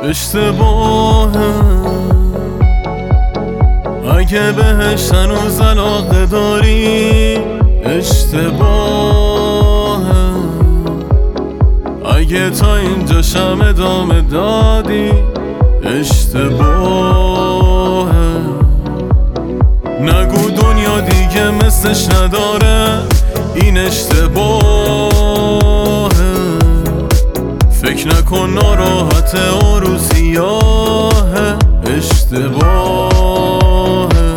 اشتباهه اگه بهش هنوز علاقه داری، اشتباهه اگه تا اینجاشم ادامه دادی، اشتباهه. نگو دنیا دیگه مثلش نداره، این اشتباهه. فکر نکن ناراحته و رو سیاهه، اشتباهه،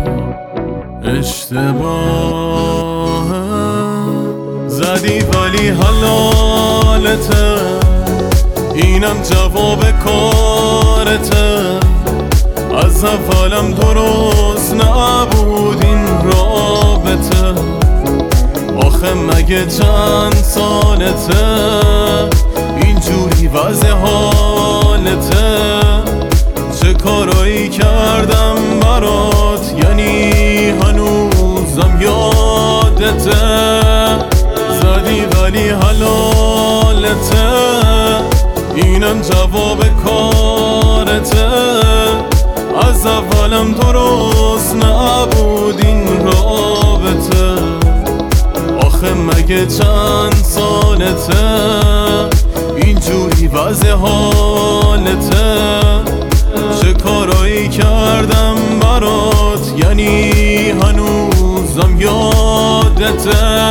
اشتباهه. زدی ولی حلالته، اینم جواب کارته. از اولم درست نبود این رابطه، آخه مگه چند سالته اینجوری وضع حالته؟ چه کارایی کردم برات، یعنی هنوزم یادته؟ زدی ولی حلالته، اینم جواب کارته. از اولم درست نبود این رابطه، آخه مگه چند سالته اینجوری وضع حالته؟ چه کارایی کردم برات، یعنی هنوزم یادته؟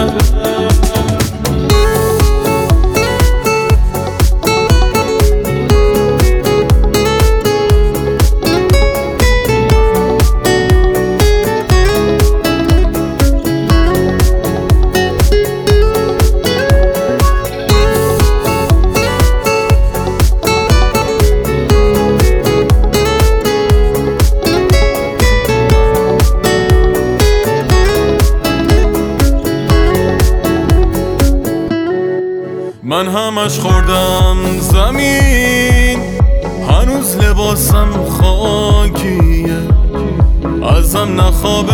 من همش خوردم زمین، هنوز لباسم خاکیه. ازم نخوابه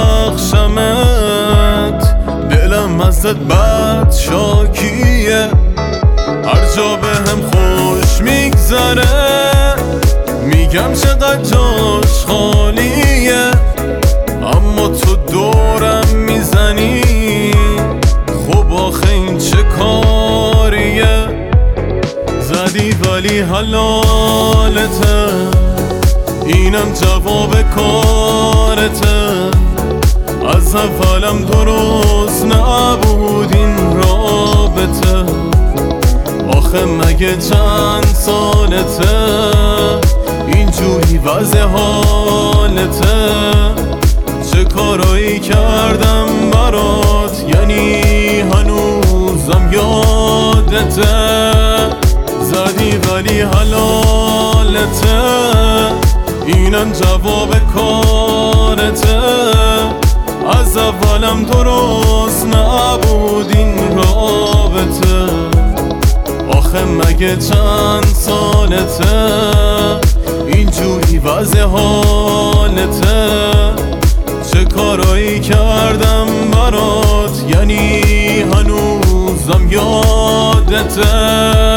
بخشمت، دلم ازت بد شاکیه. هر جا بهم خوش میگذره، میگم چقدر جاش خالیه. اما تو دورم میزنی، خب آخه این چه کاریه؟ زدی ولی حلالته، اینم جواب کارته. از اولم درست نبود این رابطه، آخه مگه چند سالته اینجوری وضع حالته؟ چه کارایی کردم برات، یعنی هنوزم یادته؟ زدی ولی حلالته، اینم جواب کارته. از اولم درست نبود این رابطه، آخه مگه چند سالته اینجوری وضع حالته؟ چه کارایی کردم برات، یعنی هنوزم یادته؟